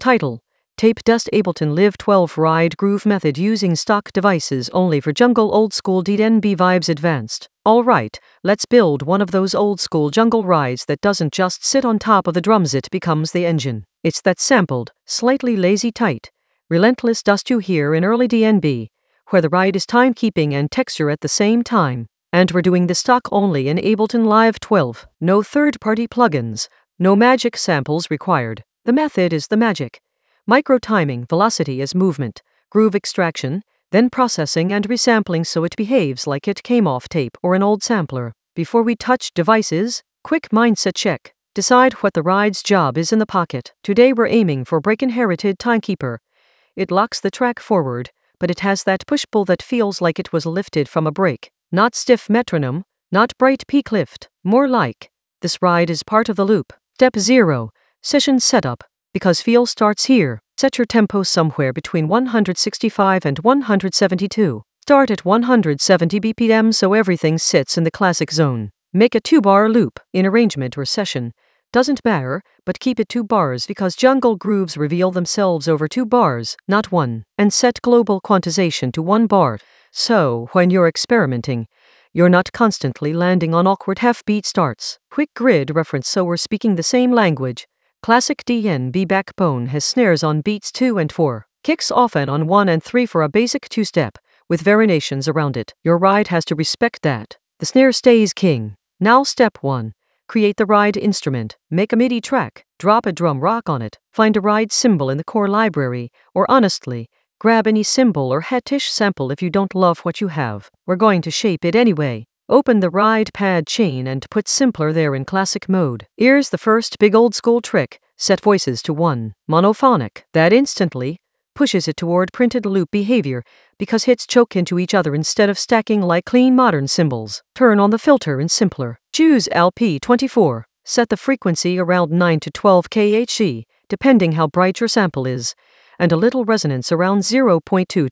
Title: Tape Dust Ableton Live 12 Ride Groove Method using stock devices only for jungle old school DNB vibes advanced. Alright, let's build one of those old school jungle rides that doesn't just sit on top of the drums, it becomes the engine. It's that sampled, slightly lazy tight, relentless dust you hear in early DNB, where the ride is timekeeping and texture at the same time. And we're doing the stock only in Ableton Live 12, no third-party plugins, no magic samples required. The method is the magic. Micro-timing, velocity as movement, groove extraction, then processing and resampling so it behaves like it came off tape or an old sampler. Before we touch devices, quick mindset check. Decide what the ride's job is in the pocket. Today we're aiming for Break Inherited Timekeeper. It locks the track forward, but it has that push-pull that feels like it was lifted from a break. Not stiff metronome, not bright peak lift, more like, this ride is part of the loop. Step 0. Session setup. Because feel starts here, set your tempo somewhere between 165 and 172. Start at 170 BPM so everything sits in the classic zone. Make a 2-bar loop, in arrangement or session. Doesn't matter, but keep it 2 bars because jungle grooves reveal themselves over 2 bars, not 1. And set global quantization to 1 bar. So, when you're experimenting, you're not constantly landing on awkward half-beat starts. Quick grid reference so we're speaking the same language. Classic DNB backbone has snares on beats 2 and 4. Kicks often on 1 and 3 for a basic 2-step, with variations around it. Your ride has to respect that. The snare stays king. Now step 1. Create the ride instrument. Make a MIDI track. Drop a drum rock on it. Find a ride cymbal in the core library, or honestly, grab any cymbal or hetish sample if you don't love what you have. We're going to shape it anyway. Open the ride pad chain and put simpler there in classic mode. Here's the first big old school trick. Set voices to 1. Monophonic. That instantly pushes it toward printed loop behavior because hits choke into each other instead of stacking like clean modern cymbals. Turn on the filter in simpler. Choose LP24. Set the frequency around 9 to 12 kHz, depending how bright your sample is, and a little resonance around 0.2 to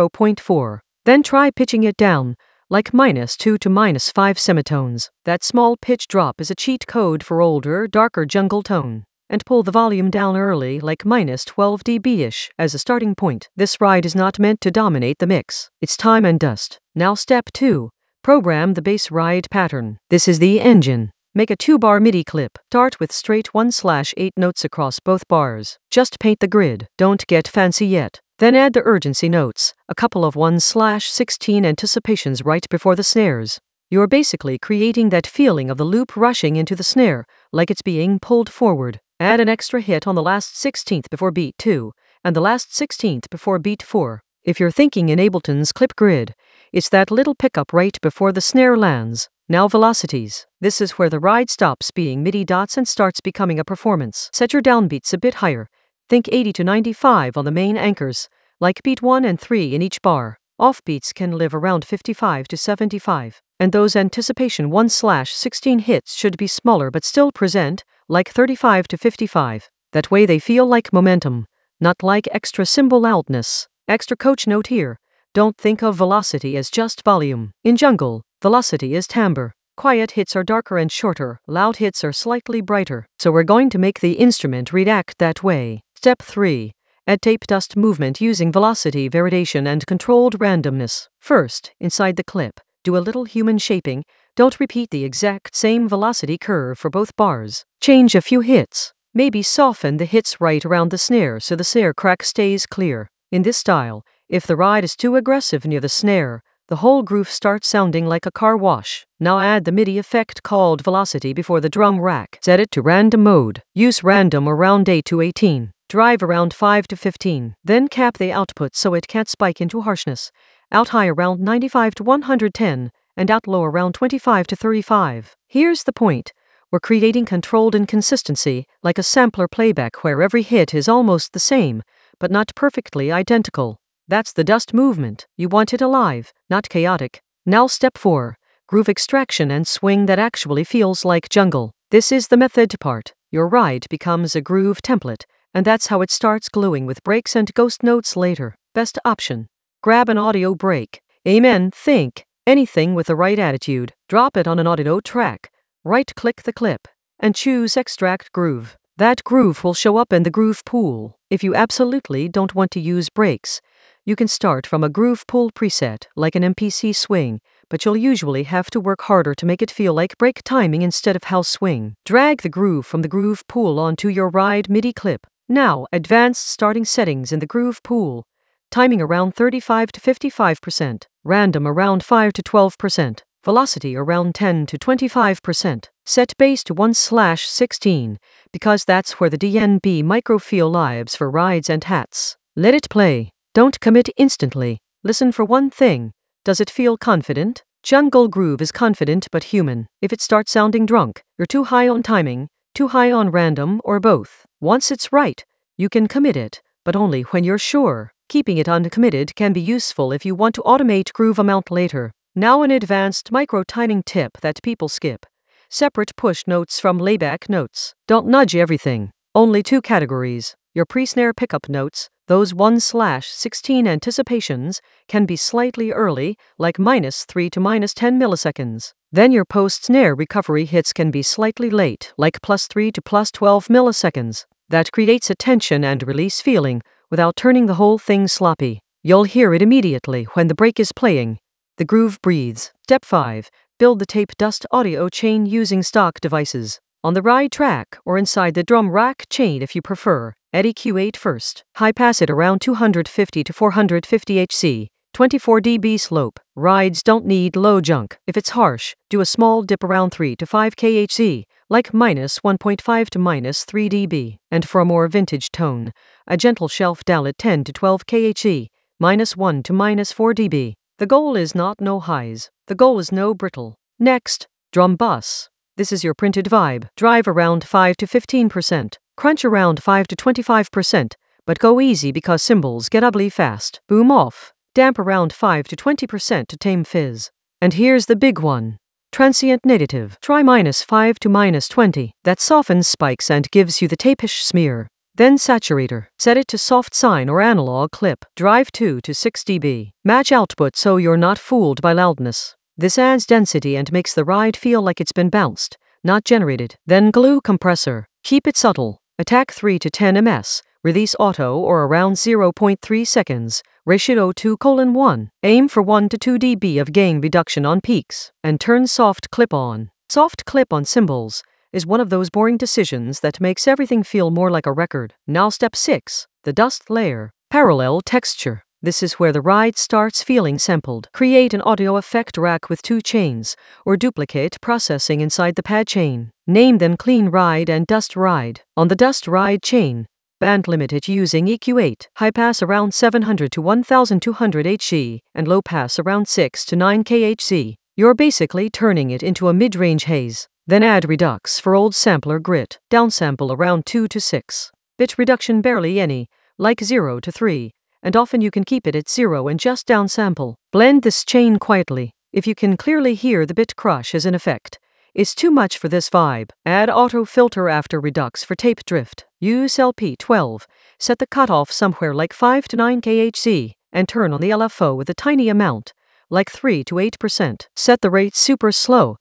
0.4. Then try pitching it down, like -2 to -5 semitones. That small pitch drop is a cheat code for older, darker jungle tone. And pull the volume down early, like -12 dB-ish, as a starting point. This ride is not meant to dominate the mix. It's time and dust. Now step 2. Program the bass ride pattern. This is the engine. Make a 2-bar MIDI clip. Start with straight 1/8 notes across both bars. Just paint the grid. Don't get fancy yet. Then add the urgency notes, a couple of 1/16 anticipations right before the snares. You're basically creating that feeling of the loop rushing into the snare, like it's being pulled forward. Add an extra hit on the last 16th before beat 2, and the last 16th before beat 4. If you're thinking in Ableton's clip grid, it's that little pickup right before the snare lands. Now velocities. This is where the ride stops being MIDI dots and starts becoming a performance. Set your downbeats a bit higher. Think 80 to 95 on the main anchors, like beat 1 and 3 in each bar. Offbeats can live around 55 to 75. And those anticipation 1/16 hits should be smaller but still present, like 35 to 55. That way they feel like momentum, not like extra cymbal loudness. Extra coach note here. Don't think of velocity as just volume. In jungle, velocity is timbre. Quiet hits are darker and shorter, loud hits are slightly brighter. So we're going to make the instrument react that way. Step 3. Add tape dust movement using velocity variation and controlled randomness. First, inside the clip, do a little human shaping. Don't repeat the exact same velocity curve for both bars. Change a few hits. Maybe soften the hits right around the snare so the snare crack stays clear. In this style, if the ride is too aggressive near the snare, the whole groove starts sounding like a car wash. Now add the MIDI effect called velocity before the drum rack. Set it to random mode. Use random around 8 to 18. Drive around 5 to 15. Then cap the output so it can't spike into harshness. Out high around 95 to 110, and out low around 25 to 35. Here's the point. We're creating controlled inconsistency, like a sampler playback where every hit is almost the same, but not perfectly identical. That's the dust movement. You want it alive, not chaotic. Now step 4. Groove extraction and swing that actually feels like jungle. This is the method part. Your ride becomes a groove template, and that's how it starts gluing with breaks and ghost notes later. Best option. Grab an audio break. Amen. Think. Anything with the right attitude. Drop it on an audio track. Right-click the clip, and choose Extract Groove. That groove will show up in the groove pool. If you absolutely don't want to use brakes, you can start from a groove pool preset, like an MPC swing, but you'll usually have to work harder to make it feel like brake timing instead of house swing. Drag the groove from the groove pool onto your ride MIDI clip. Now, advanced starting settings in the groove pool. Timing around 35 to 55%, random around 5 to 12%, velocity around 10 to 25%. Set bass to 1/16, because that's where the DNB micro feel lives for rides and hats. Let it play. Don't commit instantly. Listen for one thing. Does it feel confident? Jungle Groove is confident but human. If it starts sounding drunk, you're too high on timing, too high on random, or both. Once it's right, you can commit it, but only when you're sure. Keeping it uncommitted can be useful if you want to automate groove amount later. Now an advanced micro timing tip that people skip. Separate push notes from layback notes. Don't nudge everything. Only 2 categories. Your pre-snare pickup notes, those 1/16 anticipations, can be slightly early, like -3 to -10 milliseconds. Then your post-snare recovery hits can be slightly late, like +3 to +12 milliseconds. That creates a tension and release feeling, without turning the whole thing sloppy. You'll hear it immediately when the break is playing. The groove breathes. Step 5. Build the tape dust audio chain using stock devices. On the ride track, or inside the drum rack chain if you prefer, add EQ8 first. High pass it around 250 to 450 Hz. 24 dB slope. Rides don't need low junk. If it's harsh, do a small dip around 3 to 5 kHz, like -1.5 to -3 dB. And for a more vintage tone, a gentle shelf down at 10 to 12 kHz, -1 to -4 dB. The goal is not no highs. The goal is no brittle. Next, drum bus. This is your printed vibe. Drive around 5 to 15%. Crunch around 5 to 25%, but go easy because cymbals get ugly fast. Boom off. Damp around 5 to 20% to tame fizz. And here's the big one. Transient negative. Try -5 to -20. That softens spikes and gives you the tapish smear. Then saturator. Set it to soft sine or analog clip. Drive 2 to 6 dB. Match output so you're not fooled by loudness. This adds density and makes the ride feel like it's been bounced, not generated. Then glue compressor. Keep it subtle. Attack 3 to 10 ms. Release auto or around 0.3 seconds. Ratio 2:1. Aim for 1 to 2 dB of gain reduction on peaks. And turn soft clip on. Soft clip on cymbals is one of those boring decisions that makes everything feel more like a record. Now step 6. The dust layer. Parallel texture. This is where the ride starts feeling sampled. Create an audio effect rack with 2 chains, or duplicate processing inside the pad chain. Name them Clean Ride and Dust Ride. On the Dust Ride chain, band limit it using EQ8, high pass around 700 to 1200 Hz, and low pass around 6 to 9 kHz. You're basically turning it into a mid-range haze. Then add redux for old sampler grit, downsample around 2 to 6. Bit reduction barely any, like 0 to 3. And often you can keep it at 0 and just downsample. Blend this chain quietly. If you can clearly hear the bit crush as an effect, it's too much for this vibe. Add auto filter after redux for tape drift. Use LP12. Set the cutoff somewhere like 5 to 9 kHz, and turn on the LFO with a tiny amount, like 3 to 8%. Set the rate super slow,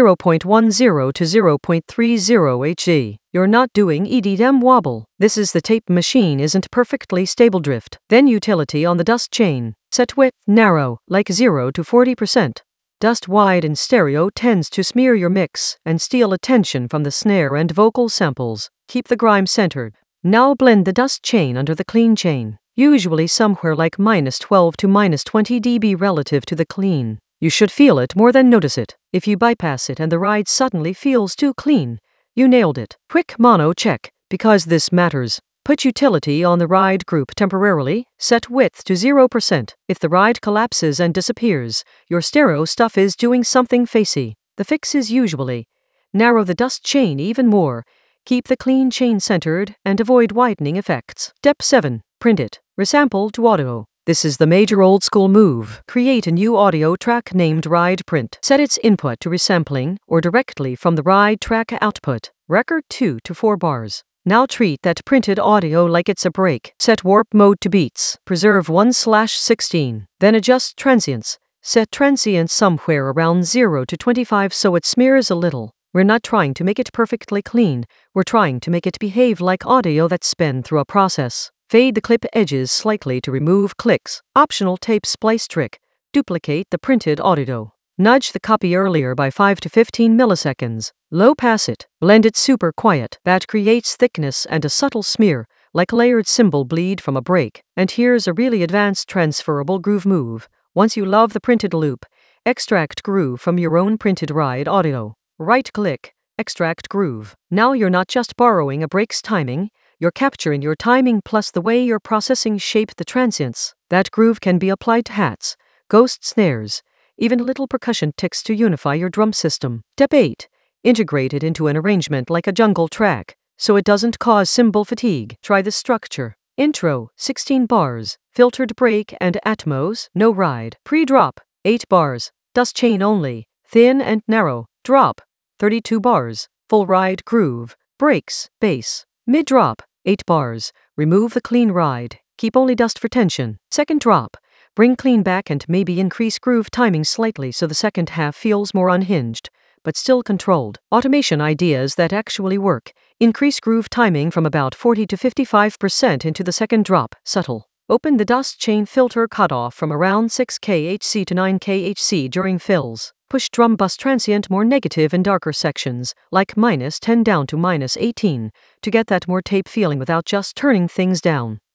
0.10 to 0.30 Hz. You're not doing EDM wobble. This is the tape machine isn't perfectly stable drift. Then utility on the dust chain. Set width narrow, like 0 to 40%. Dust wide in stereo tends to smear your mix and steal attention from the snare and vocal samples. Keep the grime centered. Now blend the dust chain under the clean chain, usually somewhere like -12 to -20 dB relative to the clean. You should feel it more than notice it. If you bypass it and the ride suddenly feels too clean, you nailed it. Quick mono check, because this matters. Put utility on the ride group temporarily, set width to 0%. If the ride collapses and disappears, your stereo stuff is doing something facey. The fix is usually narrow the dust chain even more, keep the clean chain centered, and avoid widening effects. Step 7. Print it. Resample to audio. This is the major old school move. Create a new audio track named Ride Print. Set its input to resampling or directly from the ride track output. Record 2 to 4 bars. Now treat that printed audio like it's a break. Set warp mode to beats. Preserve 1/16. Then adjust transients. Set transients somewhere around 0 to 25 so it smears a little. We're not trying to make it perfectly clean, we're trying to make it behave like audio that's been through a process. Fade the clip edges slightly to remove clicks. Optional tape splice trick. Duplicate the printed audio. Nudge the copy earlier by 5 to 15 milliseconds. Low pass it. Blend it super quiet. That creates thickness and a subtle smear, like layered cymbal bleed from a break. And here's a really advanced transferable groove move. Once you love the printed loop, extract groove from your own printed ride audio. Right-click, extract groove. Now you're not just borrowing a break's timing, you're capturing your timing plus the way your processing shaped the transients. That groove can be applied to hats, ghost snares, even little percussion ticks to unify your drum system. Step 8. Integrate it into an arrangement like a jungle track, so it doesn't cause cymbal fatigue. Try this structure. Intro, 16 bars. Filtered break and Atmos, no ride. Pre-drop, 8 bars. Dust chain only, thin and narrow. Drop, 32 bars. Full ride groove. Breaks, bass. Mid-drop, 8 bars. Remove the clean ride. Keep only dust for tension. Second drop. Bring clean back and maybe increase groove timing slightly so the second half feels more unhinged, but still controlled. Automation ideas that actually work. Increase groove timing from about 40 to 55% into the second drop. Subtle. Open the dust chain filter cutoff from around 6 kHz to 9 kHz during fills. Push drum bus transient more negative in darker sections, like -10 down to -18, to get that more tape feeling without just turning things down.